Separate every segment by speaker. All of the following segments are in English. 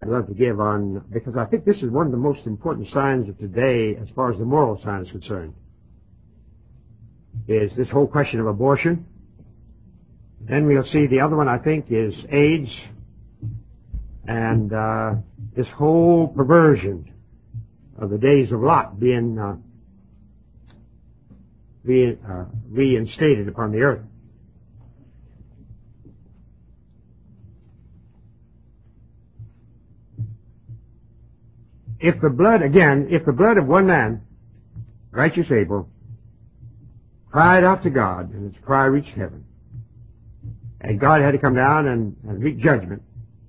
Speaker 1: love to give on, because I think this is one of the most important signs of today as far as the moral side is concerned, is this whole question of abortion. Then we'll see the other one, I think, is AIDS, and this whole perversion of the days of Lot being reinstated upon the earth. If the blood of one man, righteous Abel, cried out to God, and his cry reached heaven, and God had to come down and wreak judgment,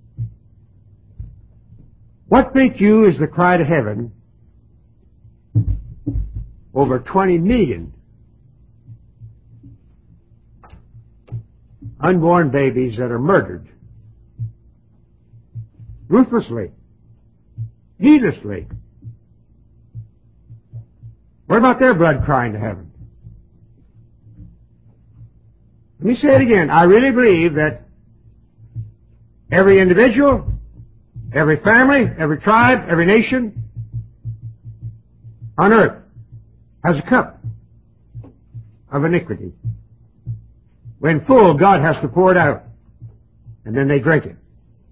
Speaker 1: what think you is the cry to heaven over 20 million unborn babies that are murdered ruthlessly, needlessly? What about their blood crying to heaven? Let me say it again. I really believe that every individual, every family, every tribe, every nation on earth has a cup of iniquity. When full, God has to pour it out, and then they drink it.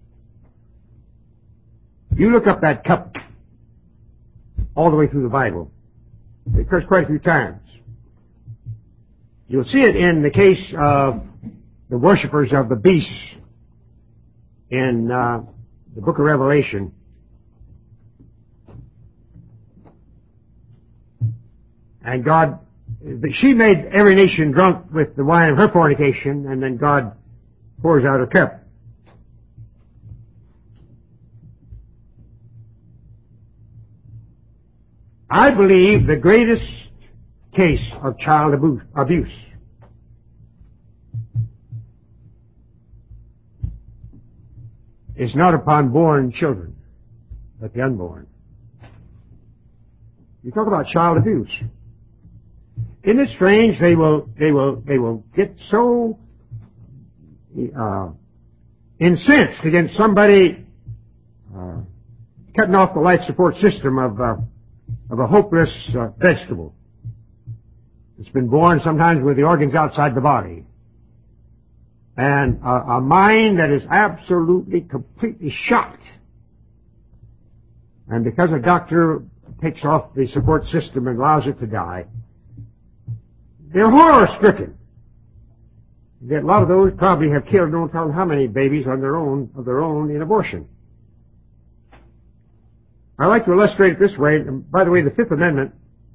Speaker 1: You look up that cup all the way through the Bible. It occurs quite a few times. You'll see it in the case of the worshipers of the beast in the book of Revelation. And God, she made every nation drunk with the wine of her fornication, and then God pours out a cup. I believe the greatest case of child abuse is not upon born children, but the unborn. You talk about child abuse. Isn't it strange? They will get so incensed against somebody cutting off the life support system of a hopeless vegetable. It's been born sometimes with the organs outside the body. And a mind that is absolutely, completely shocked. And because a doctor takes off the support system and allows it to die, they're horror-stricken. Yet a lot of those probably have killed no telling how many babies of their own in abortion. I like to illustrate it this way. By the way, the Fifth Amendment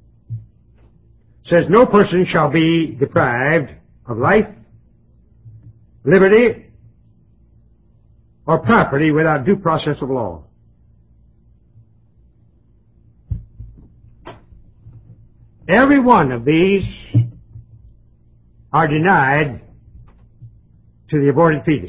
Speaker 1: says no person shall be deprived of life, liberty, or property without due process of law. Every one of these are denied to the aborted fetus.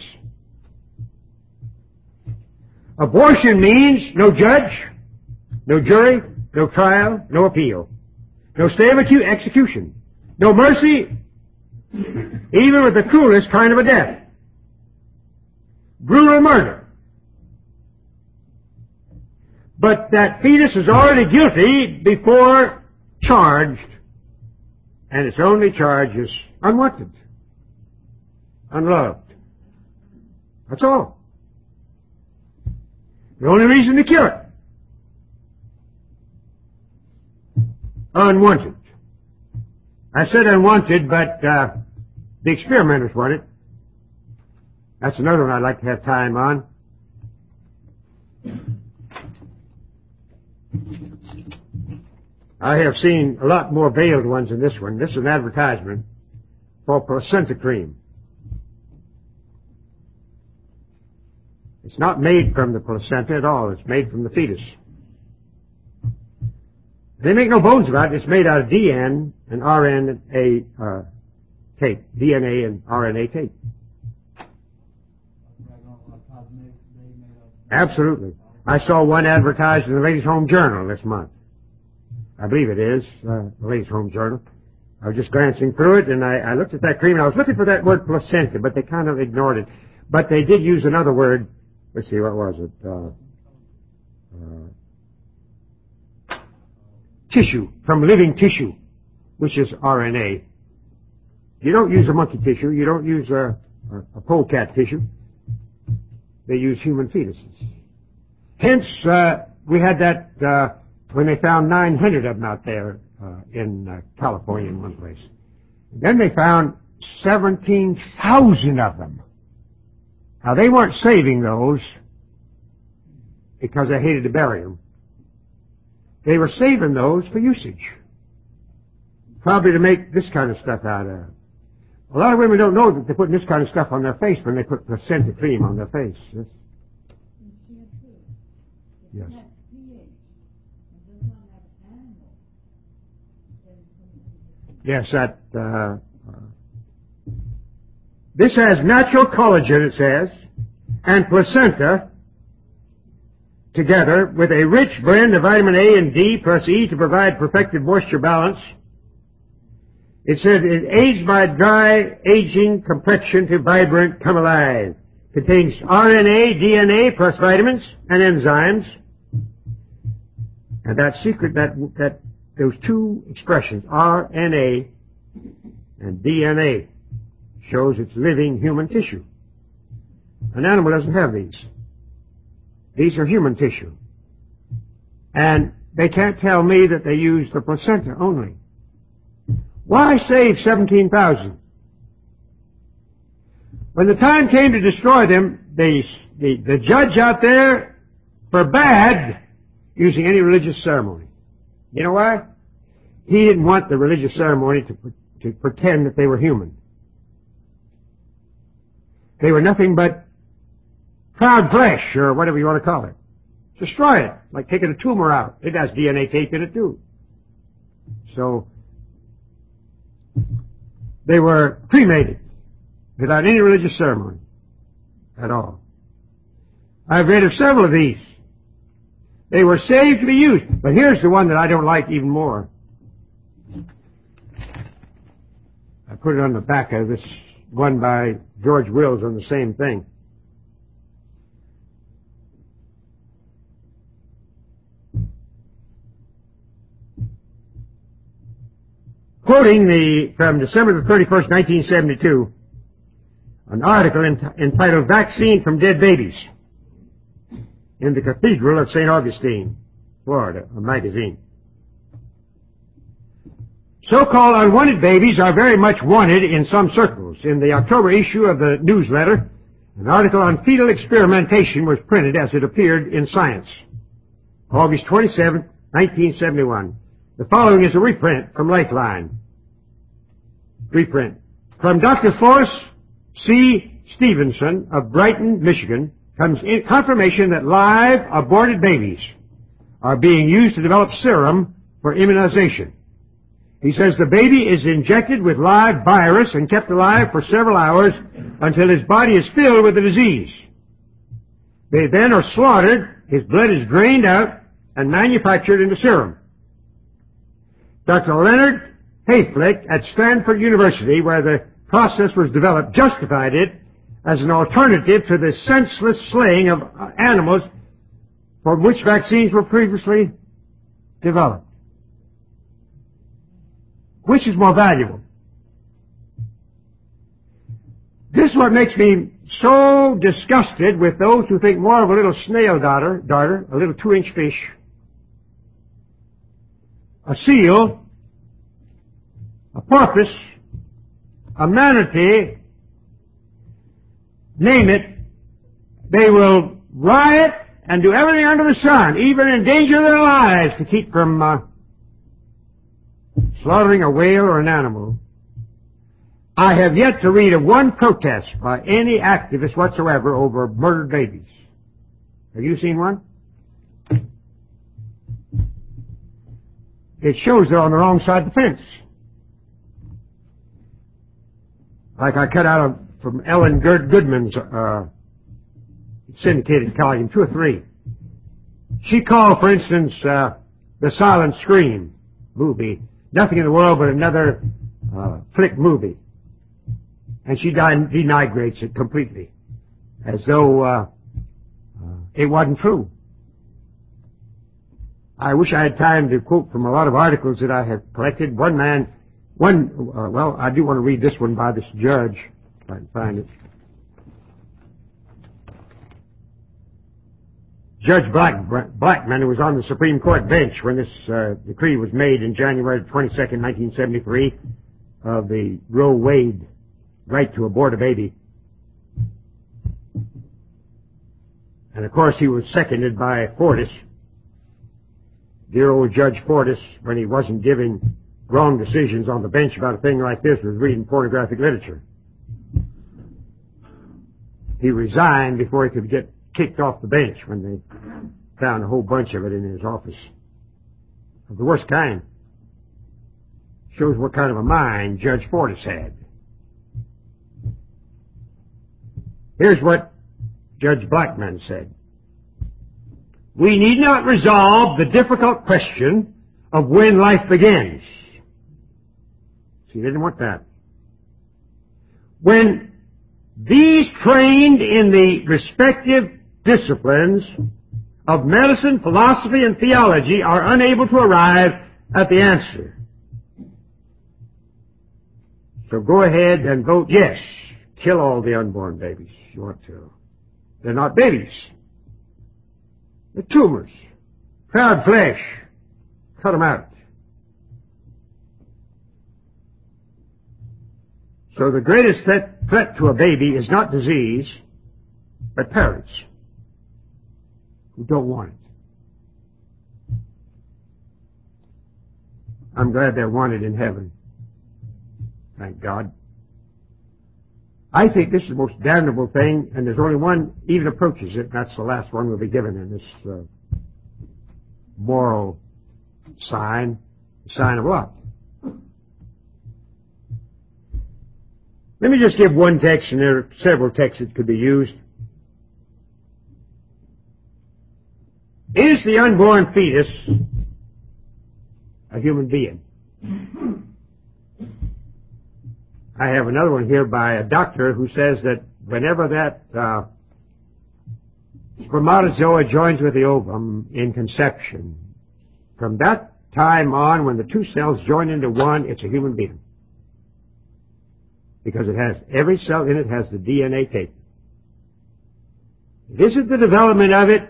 Speaker 1: Abortion means no judge, no jury, no trial, no appeal, no stay of execution, no mercy, even with the cruelest kind of a death. Brutal murder. But that fetus is already guilty before charged, and its only charge is unwanted, unloved. That's all. The only reason to kill it. Unwanted. I said unwanted, but the experimenters want it. That's another one I'd like to have time on. I have seen a lot more veiled ones than this one. This is an advertisement for placenta cream. It's not made from the placenta at all. It's made from the fetus. They make no bones about it. It's made out of DNA and RNA tape. DNA and RNA tape. Absolutely. I saw one advertised in the Ladies' Home Journal this month. I believe it is, the Ladies' Home Journal. I was just glancing through it, and I looked at that cream, and I was looking for that word placenta, but they kind of ignored it. But they did use another word. Let's see, what was it? tissue, from living tissue, which is RNA. You don't use a monkey tissue. You don't use a polecat tissue. They use human fetuses. Hence, we had that when they found 900 of them out there in California in one place. Then they found 17,000 of them. Now, they weren't saving those because they hated to bury them. They were saving those for usage. Probably to make this kind of stuff out of. A lot of women don't know that they're putting this kind of stuff on their face when they put placenta cream on their face. Yes. Yes, this has natural collagen, it says, and placenta together with a rich blend of vitamin A and D plus E to provide perfected moisture balance. It said it aids by dry, aging complexion to vibrant, come alive. Contains RNA, DNA plus vitamins and enzymes. And that secret, that those two expressions, RNA and DNA, shows it's living human tissue. An animal doesn't have these. These are human tissue. And they can't tell me that they use the placenta only. Why save 17,000? When the time came to destroy them, the judge out there forbade using any religious ceremony. You know why? He didn't want the religious ceremony to pretend that they were human. They were nothing but proud flesh, or whatever you want to call it. Destroy it, like taking a tumor out. It has DNA tape in it too. So, they were cremated without any religious ceremony at all. I've read of several of these. They were saved to be used. But here's the one that I don't like even more. I put it on the back of this one by George Wills on the same thing. Quoting from December the 31st, 1972, an article entitled Vaccine from Dead Babies in the Cathedral of St. Augustine, Florida, a magazine. So-called unwanted babies are very much wanted in some circles. In the October issue of the newsletter, an article on fetal experimentation was printed as it appeared in Science, August 27, 1971. The following is a reprint from Lifeline. Reprint. From Dr. Forrest C. Stevenson of Brighton, Michigan, comes confirmation that live aborted babies are being used to develop serum for immunization. He says the baby is injected with live virus and kept alive for several hours until his body is filled with the disease. They then are slaughtered, his blood is drained out, and manufactured into serum. Dr. Leonard Hayflick at Stanford University, where the process was developed, justified it as an alternative to the senseless slaying of animals for which vaccines were previously developed. Which is more valuable? This is what makes me so disgusted with those who think more of a little snail darter, a little 2-inch fish, a seal, a porpoise, a manatee, name it, they will riot and do everything under the sun, even endanger their lives to keep from slaughtering a whale or an animal. I have yet to read of one protest by any activist whatsoever over murdered babies. Have you seen one? It shows they're on the wrong side of the fence. Like I cut out from Ellen Goodman's syndicated column, 2 or 3. She called, for instance, The Silent Scream movie nothing in the world but another flick movie. And she denigrates it completely, as though it wasn't true. I wish I had time to quote from a lot of articles that I have collected. I do want to read this one by this judge, if I can find it. Judge Blackman, who was on the Supreme Court bench when this decree was made in January 22nd, 1973, of the Roe Wade right to abort a baby. And of course he was seconded by Fortas. Dear old Judge Fortas, when he wasn't giving wrong decisions on the bench about a thing like this, was reading pornographic literature. He resigned before he could get kicked off the bench when they found a whole bunch of it in his office. Of the worst kind. Shows what kind of a mind Judge Fortas had. Here's what Judge Blackman said. We need not resolve the difficult question of when life begins. See, he didn't want that. When these trained in the respective disciplines of medicine, philosophy, and theology are unable to arrive at the answer. So go ahead and vote yes. Kill all the unborn babies if you want to. They're not babies. They're tumors. Proud flesh. Cut them out. So the greatest threat to a baby is not disease, but parents who don't want it. I'm glad they're wanted in heaven. Thank God. I think this is the most damnable thing, and there's only one even approaches it, and that's the last one we'll be given in this moral sign. Sign of what? Let me just give one text, and there are several texts that could be used. Is the unborn fetus a human being? I have another one here by a doctor who says that whenever that spermatozoa joins with the ovum in conception, from that time on, when the two cells join into one, it's a human being. Because it has, every cell in it has the DNA tape. This is the development of it.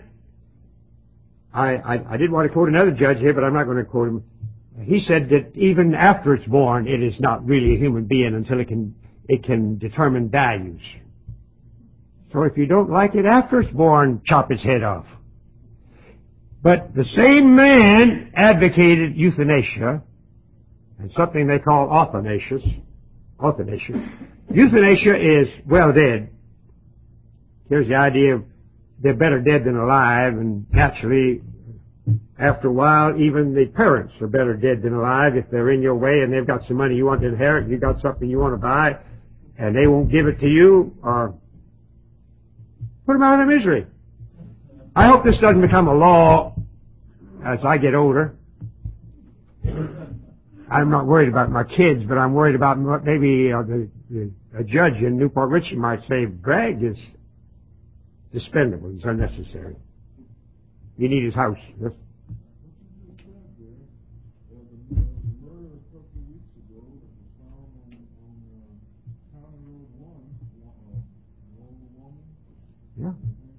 Speaker 1: I did want to quote another judge here, but I'm not going to quote him. He said that even after it's born, it is not really a human being until it can determine values. So if you don't like it after it's born, chop its head off. But the same man advocated euthanasia and something they call euthanasia. Euthanasia is well dead. Here's the idea of they're better dead than alive, and naturally, after a while, even the parents are better dead than alive if they're in your way and they've got some money you want to inherit and you've got something you want to buy and they won't give it to you, or put them out of their misery. I hope this doesn't become a law as I get older. I'm not worried about my kids, but I'm worried about maybe a judge in Newport Richey might say, Bragg is dispendable, he's unnecessary. You need his house. Yes. Yeah.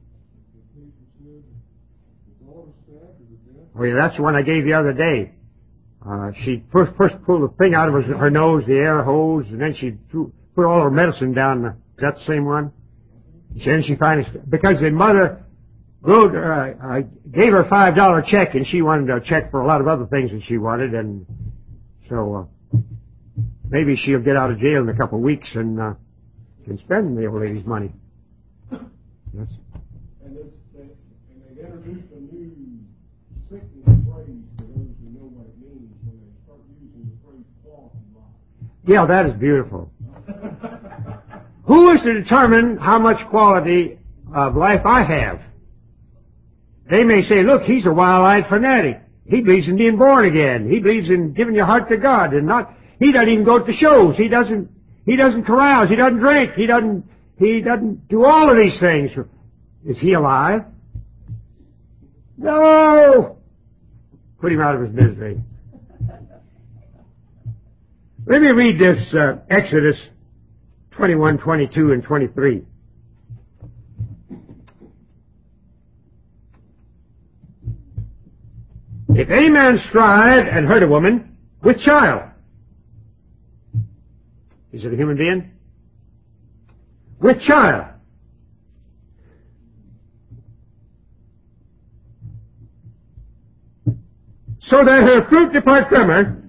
Speaker 1: Oh yeah, that's the one I gave the other day. She first pulled the thing out of her nose, the air hose, and then she put all her medicine down. Is that the same one? Then she finally, because the mother gave her a $5 check, and she wanted a check for a lot of other things that she wanted, and so maybe she'll get out of jail in a couple of weeks and can spend the old lady's money. Yes. And they introduced a new sickness phrase for those who know what it means when they start using the phrase quality life. Yeah, that is beautiful. Who is to determine how much quality of life I have? They may say, look, he's a wild-eyed fanatic. He believes in being born again. He believes in giving your heart to God, and he doesn't even go to shows. He doesn't carouse. He doesn't drink. He doesn't do all of these things. Is he alive? No! Put him out of his misery. Let me read this Exodus 21, 22, and 23. If any man strive and hurt a woman with child, is it a human being? With child. So that her fruit depart from her,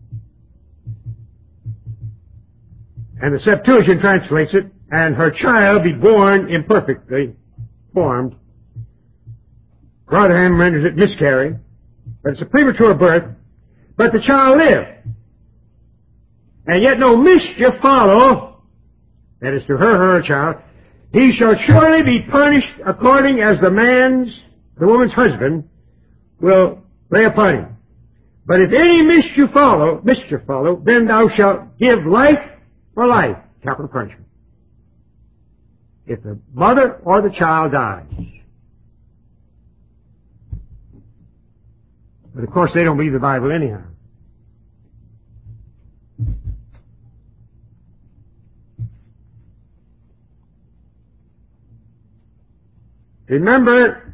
Speaker 1: and the Septuagint translates it, and her child be born imperfectly formed. Rotherham renders it miscarry, but it's a premature birth, but the child live. And yet no mischief follow, that is to her child, he shall surely be punished according as the woman's husband will lay upon him. But if any mischief follow, then thou shalt give life for life, capital punishment. If the mother or the child dies. But of course they don't believe the Bible anyhow. Remember,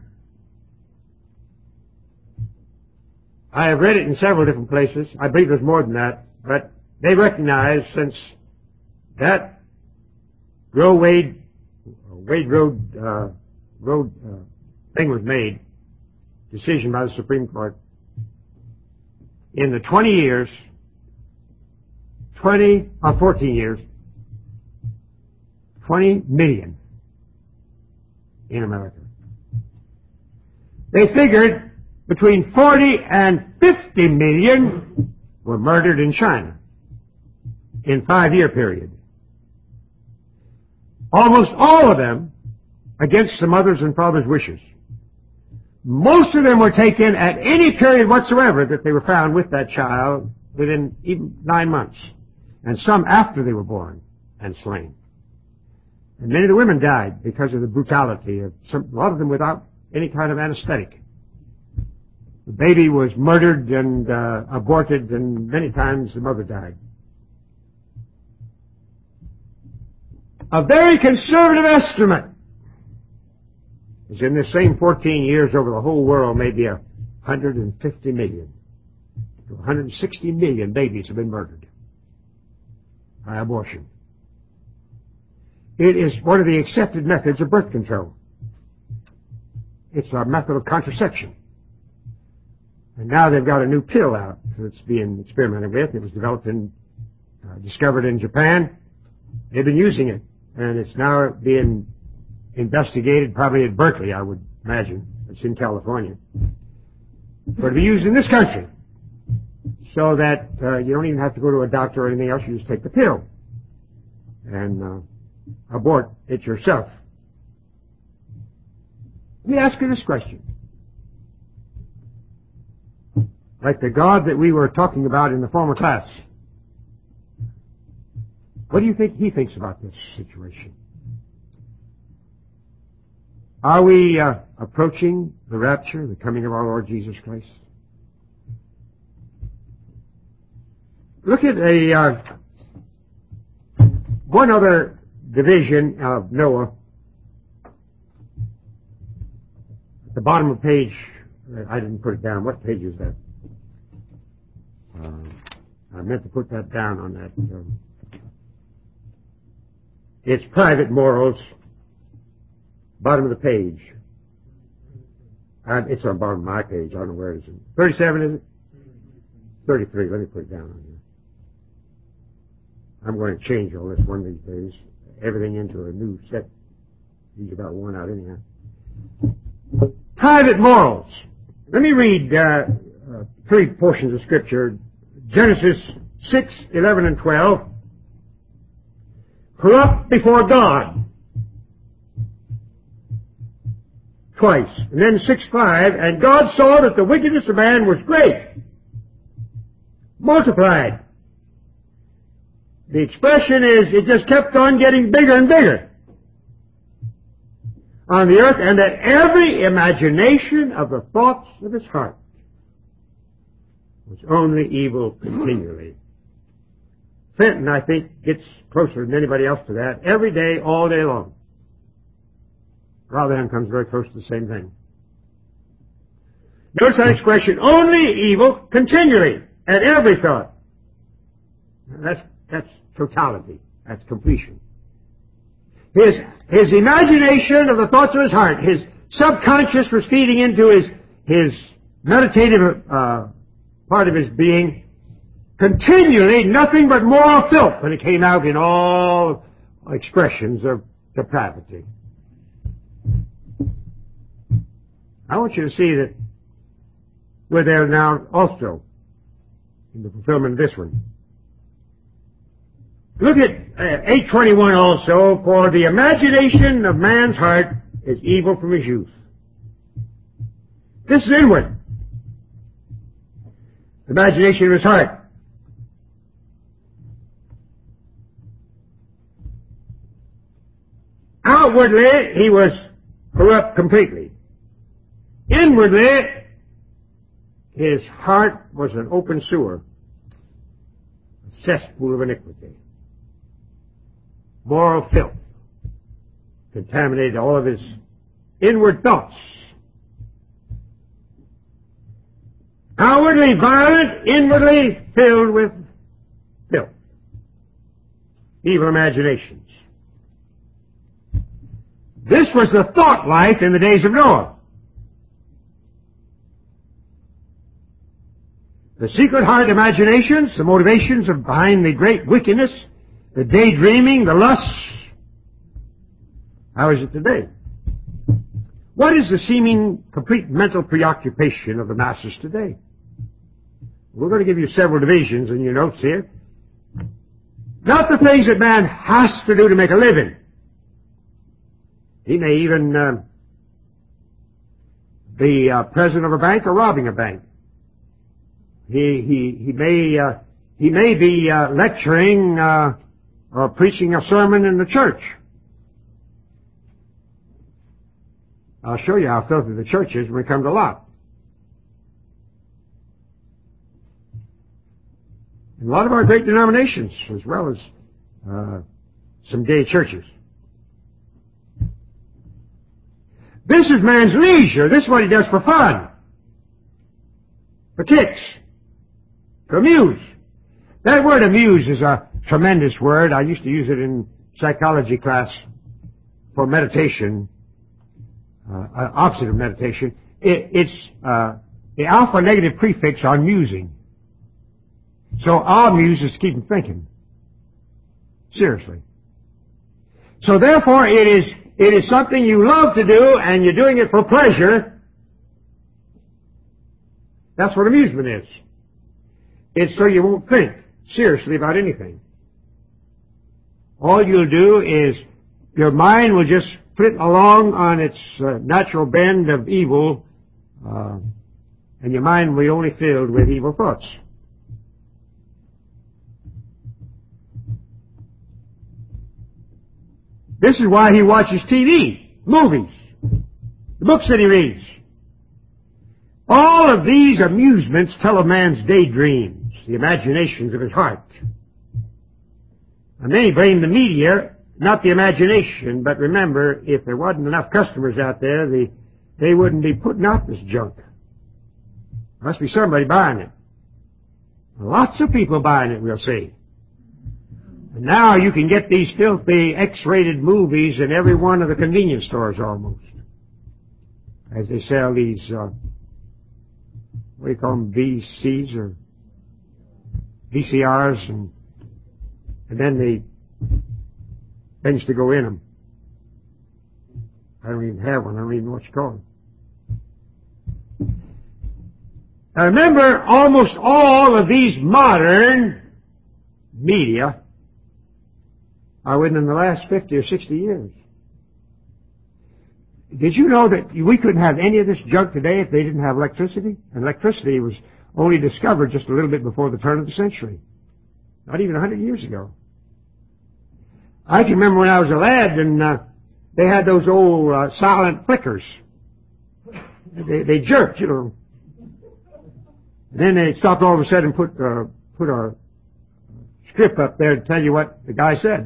Speaker 1: I have read it in several different places. I believe there's more than that. But they recognize, since that Roe Wade Road thing was made, decision by the Supreme Court, in the 14 years, 20 million in America. They figured between 40 and 50 million were murdered in China in a 5-year period. Almost all of them against the mother's and father's wishes. Most of them were taken at any period whatsoever that they were found with that child within even 9 months, and some after they were born and slain. And many of the women died because of the brutality of a lot of them without any kind of anesthetic. The baby was murdered and aborted, and many times the mother died. A very conservative estimate is in the same 14 years over the whole world, maybe 150 million to 160 million babies have been murdered by abortion. It is one of the accepted methods of birth control. It's a method of contraception. And now they've got a new pill out that's being experimented with. It was developed discovered in Japan. They've been using it, and it's now being investigated, probably at Berkeley, I would imagine. It's in California. For to be used in this country, so that you don't even have to go to a doctor or anything else. You just take the pill and abort it yourself. Let me ask you this question. Like the God that we were talking about in the former class, what do you think he thinks about this situation? Are we approaching the rapture, the coming of our Lord Jesus Christ? Look at one other division of Noah. At the bottom of page, I didn't put it down. What page is that? I meant to put that down on that. It's private morals. Bottom of the page. It's on the bottom of my page. I don't know where it is. 37, is it? 33. Let me put it down on here. I'm going to change all this one of these days. Everything into a new set. These are about worn out anyhow. Private morals. Let me read 3 portions of Scripture. Genesis 6, 11, and 12. Corrupt before God. Twice. And then 6:5, and God saw that the wickedness of man was great, multiplied. The expression is, it just kept on getting bigger and bigger on the earth, and that every imagination of the thoughts of his heart was only evil continually. Fenton, I think, gets closer than anybody else to that every day, all day long. Rotherham comes very close to the same thing. Notice that expression, only evil continually, at every thought. That's totality. That's completion. His imagination of the thoughts of his heart, his subconscious was feeding into his meditative part of his being, continually nothing but moral filth, and it came out in all expressions of depravity. I want you to see that we're there now also in the fulfillment of this one. Look at 8:21 also, for the imagination of man's heart is evil from his youth. This is inward. Imagination of his heart. Outwardly, he was corrupt completely. Inwardly, his heart was an open sewer, a cesspool of iniquity. Moral filth contaminated all of his inward thoughts. Outwardly violent, inwardly filled with filth. Evil imaginations. This was the thought life in the days of Noah. The secret heart imaginations, the motivations behind the great wickedness, the daydreaming, the lusts. How is it today? What is the seeming complete mental preoccupation of the masses today? We're going to give you several divisions in your notes here. Not the things that man has to do to make a living. He may even be president of a bank or robbing a bank. He may be lecturing or preaching a sermon in the church. I'll show you how filthy the church is when we come to Lot. And a lot of our great denominations, as well as some gay churches. This is man's leisure. This is what he does for fun, for kicks, to amuse. That word amuse is a tremendous word. I used to use it in psychology class for meditation, opposite of meditation. It's the alpha negative prefix on musing. So our muse is to keep him thinking. Seriously. So therefore it is something you love to do and you're doing it for pleasure. That's what amusement is. It's so you won't think seriously about anything. All you'll do is your mind will just flit along on its natural bend of evil, and your mind will be only filled with evil thoughts. This is why he watches TV, movies, the books that he reads. All of these amusements tell of man's daydreams, the imaginations of his heart. And many blame the media, not the imagination, but remember, if there wasn't enough customers out there, they wouldn't be putting out this junk. There must be somebody buying it. Lots of people buying it, we'll see. And now you can get these filthy X-rated movies in every one of the convenience stores almost. As they sell these, what do you call them, VCs or VCRs, and then the things to go in them. I don't even have one. I don't even know what you call them. Now remember, almost all of these modern media are within the last 50 or 60 years. Did you know that we couldn't have any of this junk today if they didn't have electricity? And electricity was only discovered just a little bit before the turn of the century. Not even 100 years ago. I can remember when I was a lad and they had those old silent flickers. They jerked, you know. Then they stopped all of a sudden and put a strip up there to tell you what the guy said.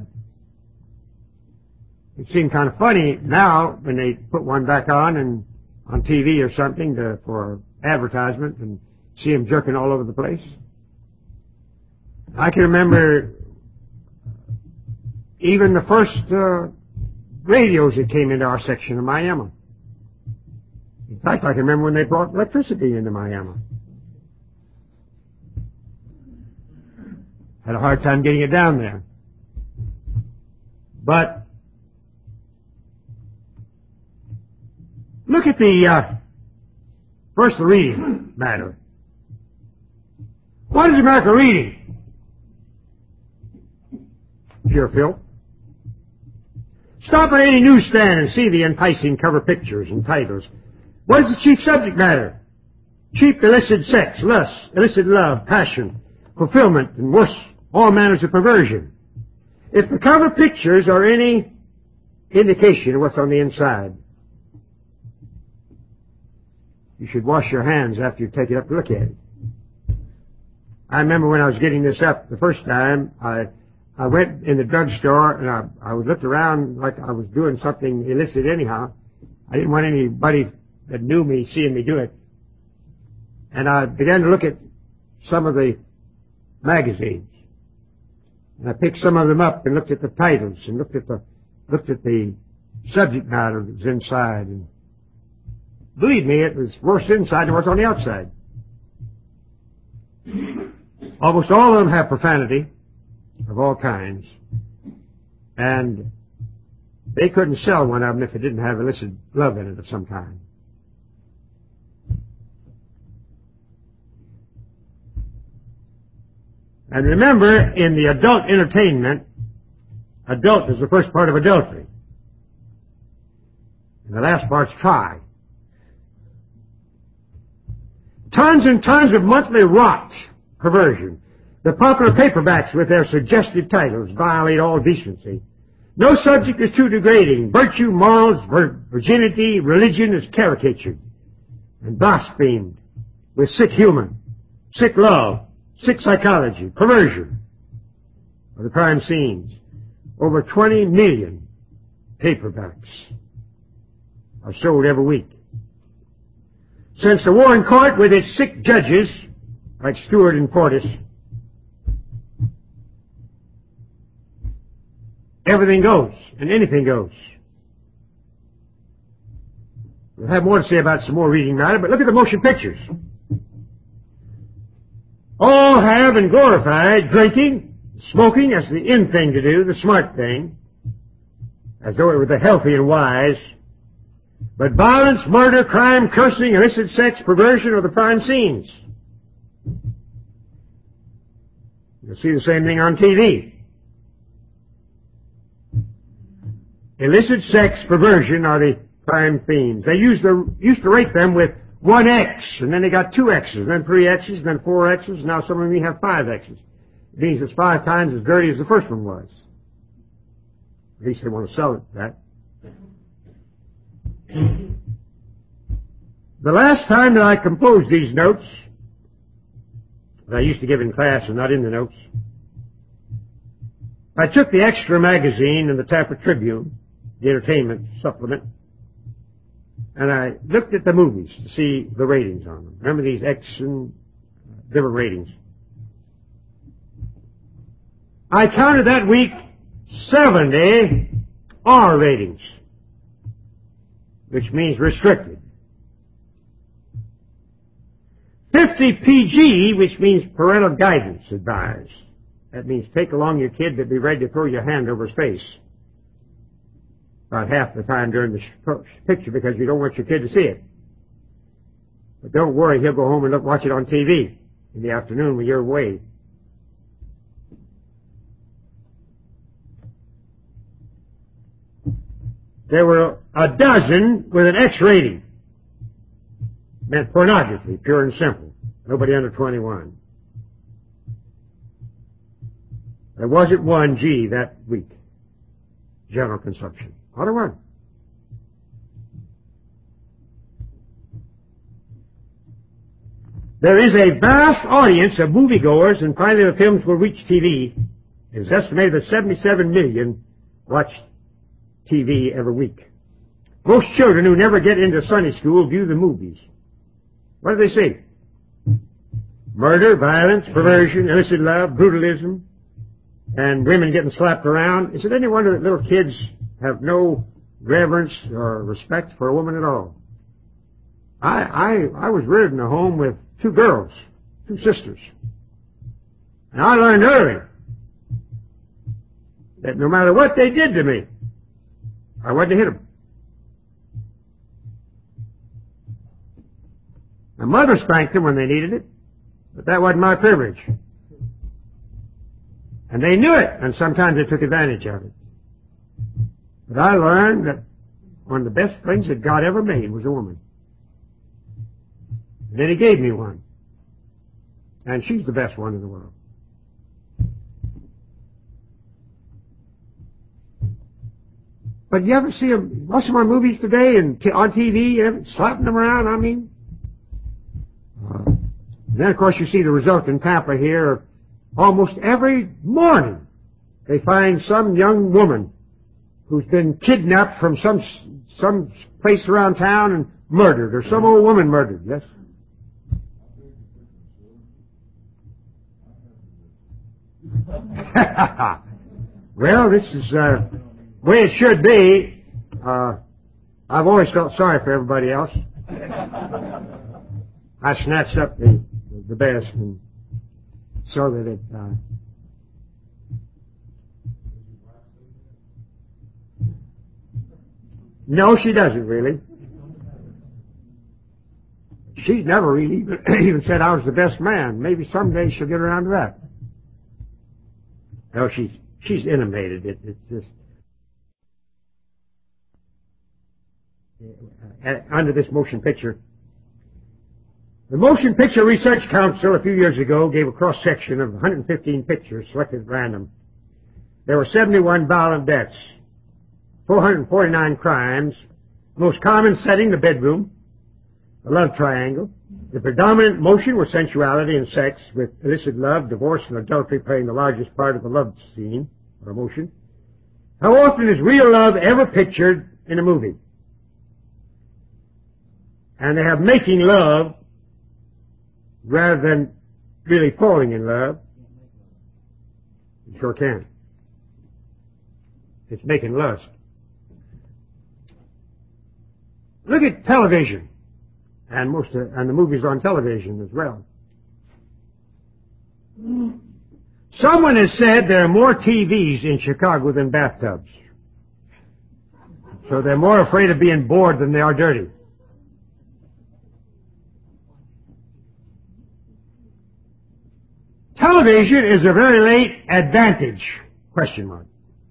Speaker 1: It seemed kind of funny now when they put one back on TV or something for advertisement and see him jerking all over the place. I can remember even the first radios that came into our section of Miami. In fact, I can remember when they brought electricity into Miami. Had a hard time getting it down there. But look at first the reading matter. What is America reading? Pure filth. Stop at any newsstand and see the enticing cover pictures and titles. What is the chief subject matter? Cheap illicit sex, lust, illicit love, passion, fulfillment, and worse, all manners of perversion. If the cover pictures are any indication of what's on the inside, you should wash your hands after you take it up to look at it. I remember when I was getting this up the first time, I went in the drugstore and I looked around like I was doing something illicit anyhow. I didn't want anybody that knew me seeing me do it. And I began to look at some of the magazines. And I picked some of them up and looked at the titles and looked at the subject matter that was inside. And believe me, it was worse inside than it was on the outside. Almost all of them have profanity of all kinds. And they couldn't sell one of them if it didn't have illicit love in it of some kind. And remember, in the adult entertainment, adult is the first part of adultery. And the last part's try. Tons and tons of monthly rot, perversion. The popular paperbacks with their suggestive titles violate all decency. No subject is too degrading. Virtue, morals, virginity, religion is caricatured and blasphemed with sick humor, sick love, sick psychology, perversion of the crime scenes. Over 20 million paperbacks are sold every week. Since the war in court with its sick judges, like Stewart and Portis, everything goes, and anything goes. We'll have more to say about some more reading matter, but look at the motion pictures. All have and glorified drinking, smoking as the in thing to do, the smart thing, as though it were the healthy and wise. But violence, murder, crime, cursing, illicit sex, perversion are the prime scenes. You'll see the same thing on TV. Illicit sex, perversion are the prime themes. They used to rate them with 1X, and then they got 2 X's, then 3 X's, then 4 X's. Now some of them have 5 X's. It means it's 5 times as dirty as the first one was. At least they want to sell it that. The last time that I composed these notes, that I used to give in class and not in the notes, I took the Extra magazine and the Tapper Tribune, the entertainment supplement, and I looked at the movies to see the ratings on them. Remember these X and different ratings. I counted that week 70 R ratings, which means restricted. 50 PG, which means parental guidance advised. That means take along your kid, but be ready to throw your hand over his face about half the time during the picture because you don't want your kid to see it. But don't worry, he'll go home and watch it on TV in the afternoon when you're away. There were a dozen with an X rating. Meant pornography, pure and simple. Nobody under 21. There wasn't one G that week. General consumption. Not a one. There is a vast audience of moviegoers, and finally the films will reach TV. It is estimated that 77 million watch TV every week. Most children who never get into Sunday school view the movies. What do they see? Murder, violence, perversion, illicit love, brutalism, and women getting slapped around. Is it any wonder that little kids have no reverence or respect for a woman at all? I was reared in a home with two girls, two sisters. And I learned early that no matter what they did to me, I wasn't to hit them. My mother spanked them when they needed it, but that wasn't my privilege. And they knew it, and sometimes they took advantage of it. But I learned that one of the best things that God ever made was a woman. And then He gave me one. And she's the best one in the world. But you ever see them, watch some of our movies today and on TV, slapping them around, I mean? Then, of course, you see the result in Tampa here. Almost every morning, they find some young woman who's been kidnapped from some place around town and murdered, or some old woman murdered, yes? Well, this is the way it should be. I've always felt sorry for everybody else. I snatched up the best and so that it no, she doesn't really. She's never really even said I was the best man. Maybe someday she'll get around to that. No, she's intimated it. It's just under this motion picture. The Motion Picture Research Council a few years ago gave a cross-section of 115 pictures selected at random. There were 71 violent deaths, 449 crimes, the most common setting the bedroom, a love triangle. The predominant motion was sensuality and sex, with illicit love, divorce, and adultery playing the largest part of the love scene, or emotion. How often is real love ever pictured in a movie? And they have making love rather than really falling in love. You sure can. It's making lust. Look at television, and the movies on television as well. Someone has said there are more TVs in Chicago than bathtubs. So they're more afraid of being bored than they are dirty. Television is a very late advantage, question mark.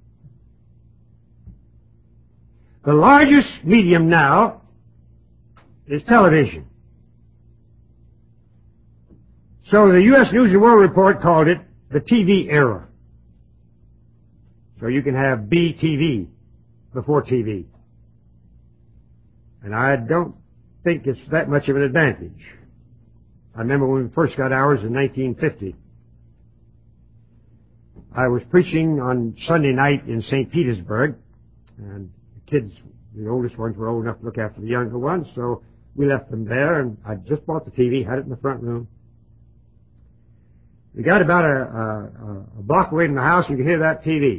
Speaker 1: The largest medium now is television. So the U.S. News and World Report called it the TV era. So you can have BTV before TV. And I don't think it's that much of an advantage. I remember when we first got ours in 1950. I was preaching on Sunday night in St. Petersburg, and the kids, the oldest ones, were old enough to look after the younger ones, so we left them there, and I just bought the TV, had it in the front room. We got about a block away from the house, and you could hear that TV.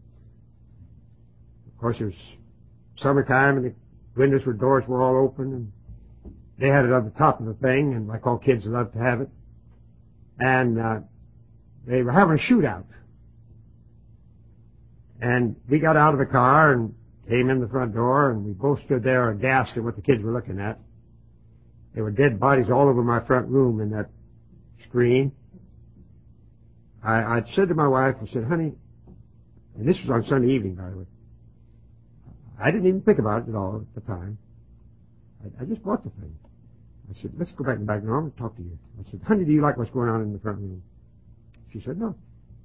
Speaker 1: Of course, it was summertime, and the doors were all open, and they had it on the top of the thing, and like all kids love to have it. And they were having a shootout. And we got out of the car and came in the front door, and we both stood there aghast at what the kids were looking at. There were dead bodies all over my front room in that screen. I said to my wife, I said, honey, and this was on Sunday evening, by the way. I didn't even think about it at all at the time. I just bought the thing. I said, let's go back in the back room and talk to you. I said, honey, do you like what's going on in the front room? She said, no.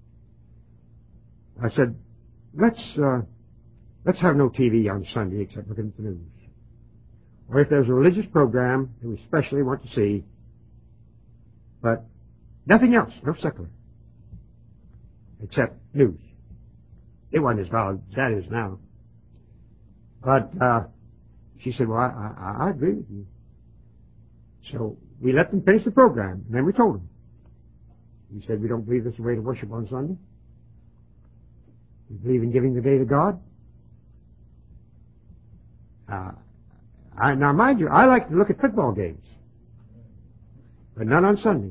Speaker 1: I said, let's have no TV on Sunday except looking at the news. Or if there's a religious program that we especially want to see, But nothing else, no secular, except news. It wasn't as valid as that is now. But she said, well, I agree with you. So we let them finish the program, and then we told them. We said, we don't believe this is the way to worship on Sunday. We believe in giving the day to God. Now, mind you, I like to look at football games, but not on Sunday.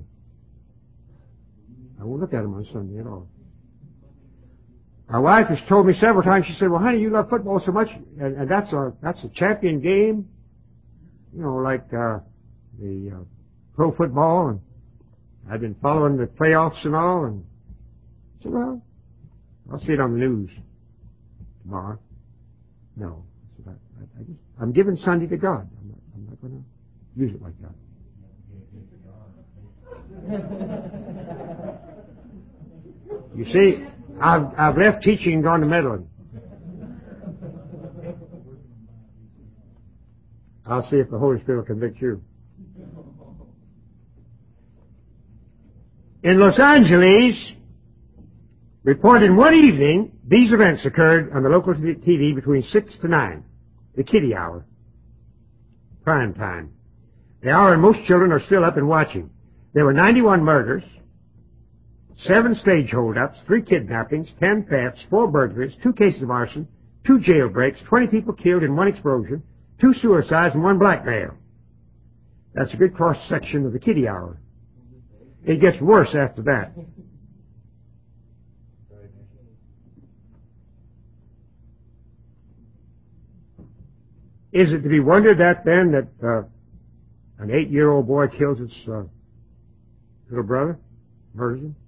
Speaker 1: I won't look at them on Sunday at all. My wife has told me several times, she said, well, honey, you love football so much, and that's a champion game, you know, like the pro football, and I've been following the playoffs and all, and I said, well, I'll see it on the news tomorrow. No. I'm giving Sunday to God. I'm not going to use it like that. You see, I've left teaching and gone to meddling. I'll see if the Holy Spirit will convict you. In Los Angeles, reported one evening, these events occurred on the local TV between 6 to 9, the kiddie hour, prime time. The hour and most children are still up and watching. There were 91 murders, 7 stage holdups, 3 kidnappings, 10 thefts, 4 burglaries, 2 cases of arson, 2 jailbreaks, 20 people killed in 1 explosion, 2 suicides, and 1 blackmail. That's a good cross-section of the kiddie hour. It gets worse after that. Is it to be wondered at then that an 8-year-old boy kills his little brother, murders him?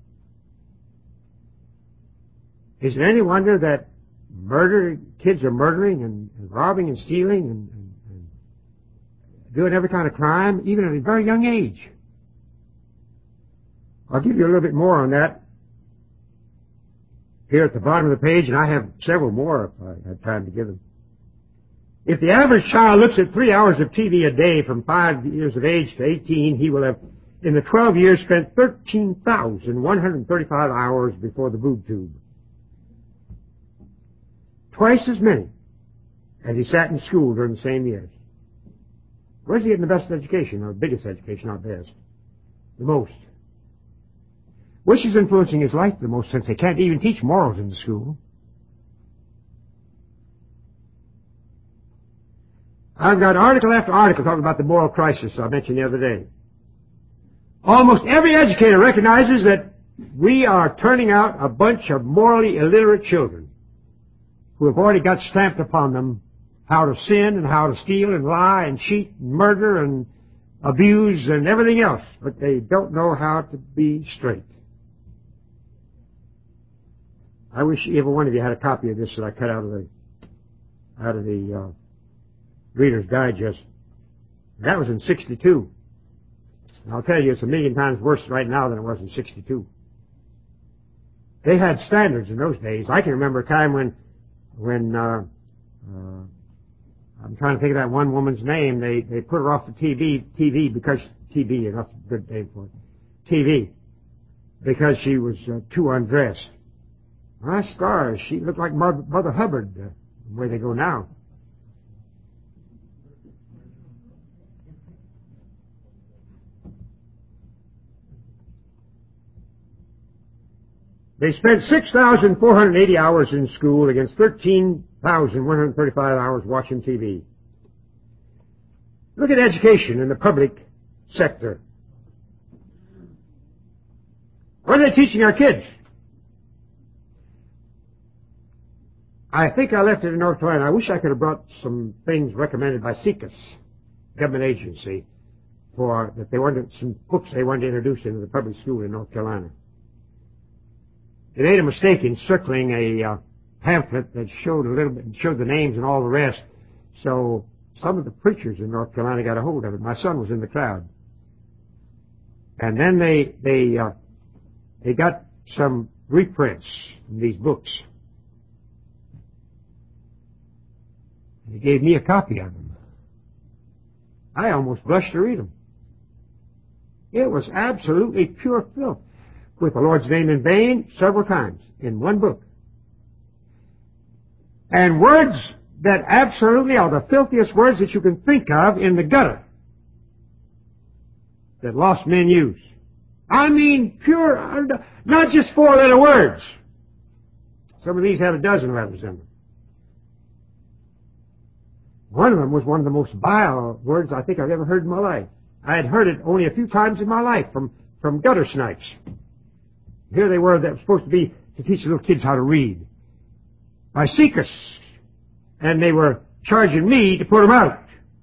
Speaker 1: Is it any wonder that kids are murdering and robbing and stealing and doing every kind of crime, even at a very young age? I'll give you a little bit more on that here at the bottom of the page, and I have several more if I had time to give them. If the average child looks at 3 hours of TV a day from 5 years of age to 18, he will have, in the 12 years, spent 13,135 hours before the boob tube. Twice as many as he sat in school during the same years. Where's he getting the best education, or biggest education, not best? The most. Which is influencing his life the most, since they can't even teach morals in the school. I've got article after article talking about the moral crisis I mentioned the other day. Almost every educator recognizes that we are turning out a bunch of morally illiterate children who have already got stamped upon them how to sin and how to steal and lie and cheat and murder and abuse and everything else, but they don't know how to be straight. I wish every one of you had a copy of this that I cut out of the Reader's Digest. That was in 62. And I'll tell you, it's 1,000,000 times worse right now than it was in 62. They had standards in those days. I can remember a time when I'm trying to think of that one woman's name. They put her off the TV because TV, that's a good name for it. TV, because she was too undressed. My stars, she looked like Mother Hubbard, the way they go now. They spent 6,480 hours in school against 13,135 hours watching TV. Look at education in the public sector. What are they teaching our kids? I think I left it in North Carolina. I wish I could have brought some things recommended by SECUS, government agency, that they wanted some books they wanted to introduce into the public school in North Carolina. They made a mistake in circling a pamphlet that showed a little bit, showed the names and all the rest. So some of the preachers in North Carolina got a hold of it. My son was in the crowd, and then they got some reprints from these books. They gave me a copy of them. I almost blushed to read them. It was absolutely pure filth. With the Lord's name in vain several times in one book. And words that absolutely are the filthiest words that you can think of in the gutter that lost men use. I mean, pure, not just four-letter words. Some of these have a dozen letters in them. One of them was one of the most vile words I think I've ever heard in my life. I had heard it only a few times in my life from gutter snipes. Here they were that were supposed to be to teach little kids how to read. By Seekers. And they were charging me to put them out.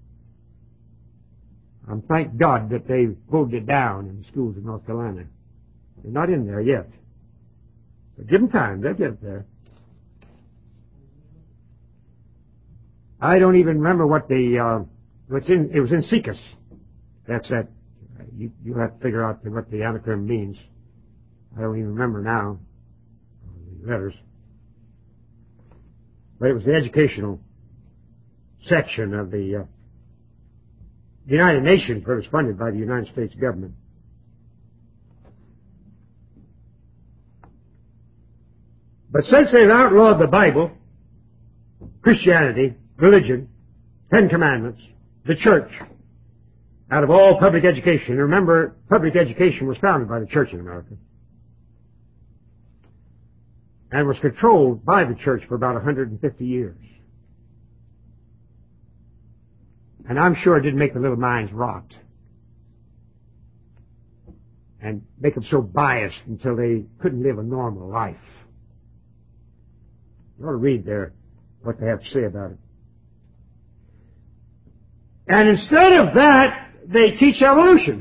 Speaker 1: Thank God that they voted it down in the schools of North Carolina. They're not in there yet. But give them time. They'll get there. I don't even remember what it was in Seekers. That's that. You have to figure out what the anagram means. I don't even remember now. The letters. But it was the educational section of the United Nations, but it was funded by the United States government. But since they've outlawed the Bible, Christianity, religion, Ten Commandments, the church, out of all public education, remember, public education was founded by the church in America and was controlled by the church for about 150 years. And I'm sure it didn't make the little minds rot and make them so biased until they couldn't live a normal life. You ought to read what they have to say about it. And instead of that, they teach evolution.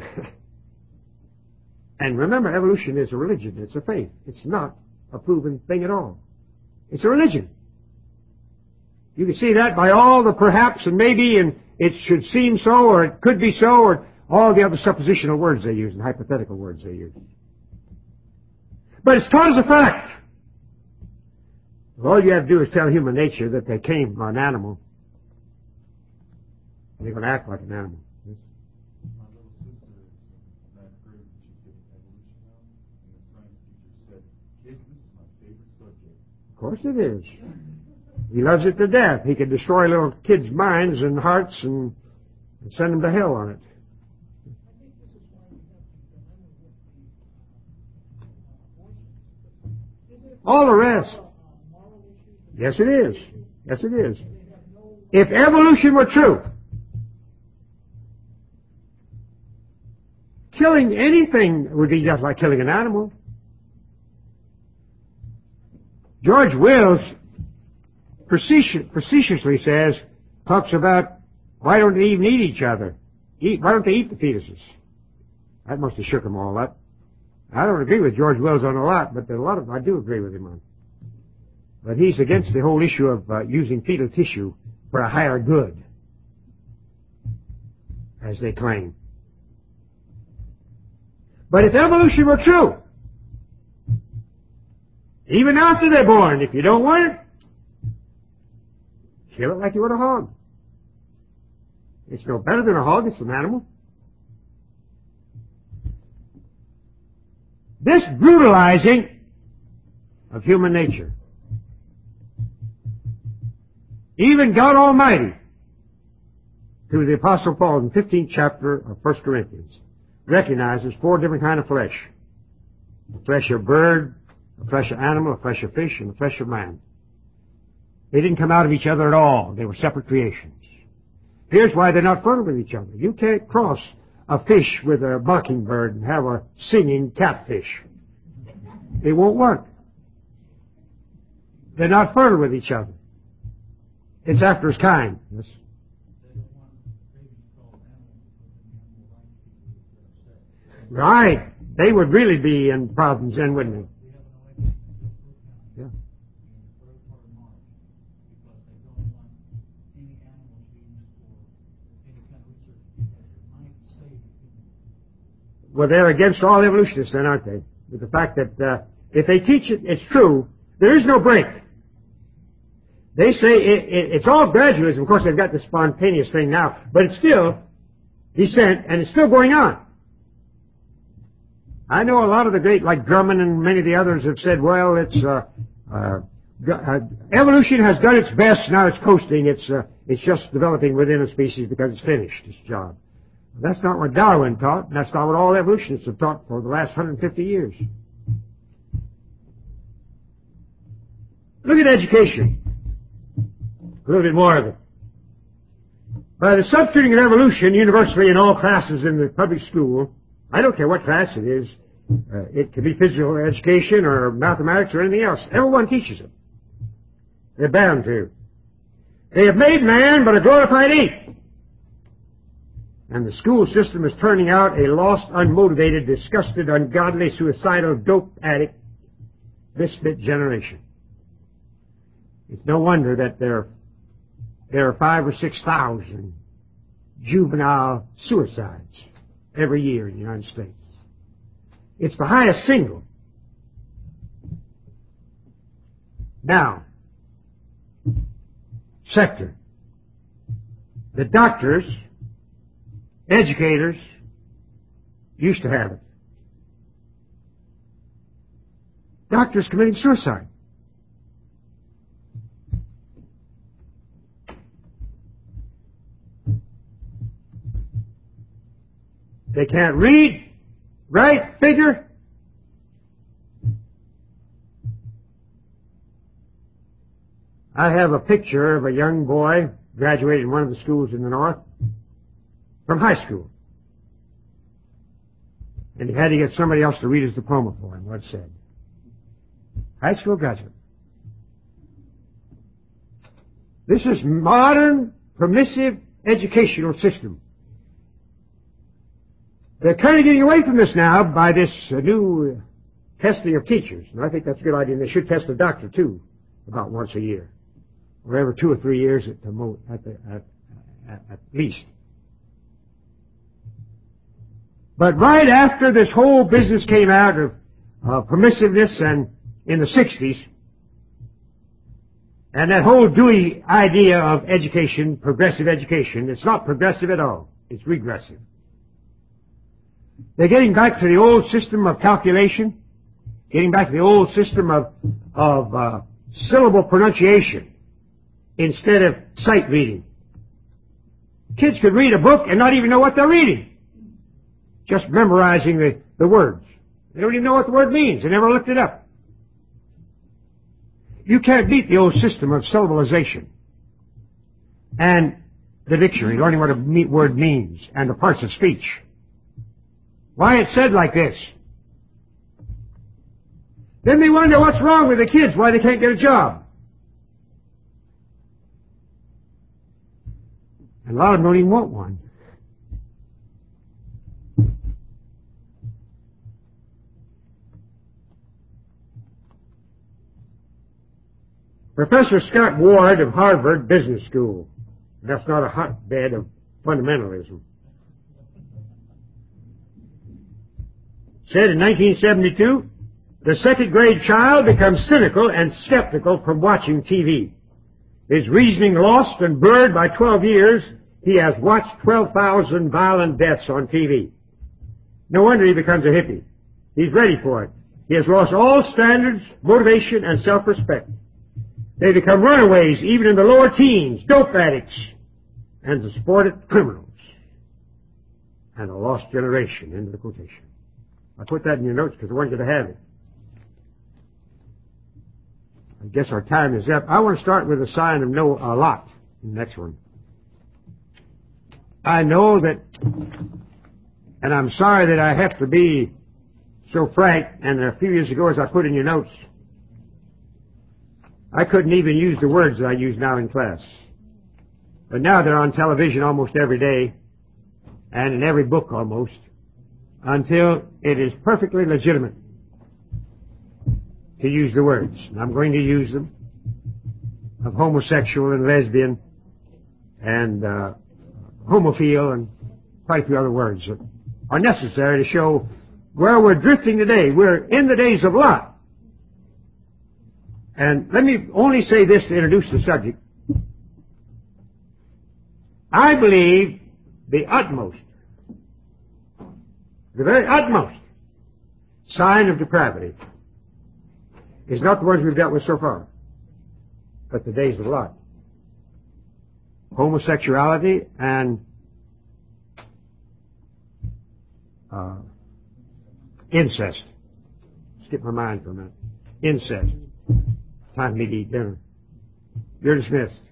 Speaker 1: And remember, evolution is a religion. It's a faith. It's not a proven thing at all. It's a religion. You can see that by all the perhaps and maybe and it should seem so or it could be so or all the other suppositional words they use and hypothetical words they use. But it's taught as a fact. All you have to do is tell human nature that they came from an animal. They're going to act like an animal.
Speaker 2: My little sister is in ninth grade and she's getting evolution now, and the science teacher said, "Kids, this is my favorite subject."
Speaker 1: Of course it is. He loves it to death. He can destroy little kids' minds and hearts and send them to hell on it. All the rest. Yes, it is. Yes, it is. If evolution were true, killing anything would be just like killing an animal. George Wills facetiously talks about why don't they even eat each other? Why don't they eat the fetuses? That must have shook them all up. I don't agree with George Wills on a lot, but a lot of I do agree with him on. But he's against the whole issue of using fetal tissue for a higher good, as they claim. But if evolution were true, even after they're born, if you don't want it, kill it like you would a hog. It's no better than a hog, it's an animal. This brutalizing of human nature, even God Almighty, through the Apostle Paul in the 15th chapter of 1 Corinthians, recognizes four different kinds of flesh. The flesh of bird, the flesh of animal, the flesh of fish, and the flesh of man. They didn't come out of each other at all. They were separate creations. Here's why they're not fertile with each other. You can't cross a fish with a mockingbird and have a singing catfish. It won't work. They're not fertile with each other. It's after its kind. Yes. Right. They would really be in problems then, wouldn't they? Yeah. Well, they're against all evolutionists then, aren't they? With the fact that if they teach it, it's true, there is no break. They say it's all gradualism. Of course, they've got the spontaneous thing now, but it's still descent, and it's still going on. I know a lot of the great, like Drummond and many of the others have said, well, it's, evolution has done its best, now it's coasting, it's just developing within a species because it's finished its job. That's not what Darwin taught, and that's not what all evolutionists have taught for the last 150 years. Look at education. A little bit more of it. By the substituting of evolution universally in all classes in the public school, I don't care what class it is, it could be physical education or mathematics or anything else. Everyone teaches it. They're bound to. They have made man but a glorified ape. And the school system is turning out a lost, unmotivated, disgusted, ungodly, suicidal, dope addict, misfit generation. It's no wonder that there are 5,000 or 6,000 juvenile suicides every year in the United States. It's the highest single. Now, sector. The doctors, educators, used to have it. Doctors committing suicide. They can't read, write, figure. I have a picture of a young boy graduated in one of the schools in the north from high school. And he had to get somebody else to read his diploma for him, what it said. High school graduate. This is modern, permissive educational system. They're kind of getting away from this now by this new testing of teachers. And I think that's a good idea. And they should test a doctor, too, about once a year. Or every 2 or 3 years at least. But right after this whole business came out of permissiveness and in the 60s, and that whole Dewey idea of education, progressive education, it's not progressive at all. It's regressive. They're getting back to the old system of calculation, getting back to the old system of syllable pronunciation instead of sight reading. Kids could read a book and not even know what they're reading, just memorizing the words. They don't even know what the word means. They never looked it up. You can't beat the old system of syllabalization and the dictionary, learning what a word means and the parts of speech. Why it's said like this. Then they wonder what's wrong with the kids, why they can't get a job. And a lot of them don't even want one. Professor Scott Ward of Harvard Business School. That's not a hotbed of fundamentalism. Said in 1972, the second grade child becomes cynical and skeptical from watching TV. His reasoning lost and blurred by 12 years, he has watched 12,000 violent deaths on TV. No wonder he becomes a hippie. He's ready for it. He has lost all standards, motivation, and self-respect. They become runaways, even in the lower teens, dope addicts, and the supported criminals. And a lost generation, into the quotation. I put that in your notes because I want you to have it. I guess our time is up. I want to start with a sign of no a lot in the next one. I know that, and I'm sorry that I have to be so frank, and a few years ago, as I put in your notes, I couldn't even use the words that I use now in class. But now they're on television almost every day, and in every book almost, until it is perfectly legitimate to use the words. And I'm going to use them of homosexual and lesbian and homophile and quite a few other words that are necessary to show where we're drifting today. We're in the days of Lot. And let me only say this to introduce the subject. I believe the utmost, the very utmost sign of depravity is not the ones we've dealt with so far, but the days of Lot. Homosexuality and incest. Skip my mind for a minute. Incest. Time for me to eat dinner. You're dismissed.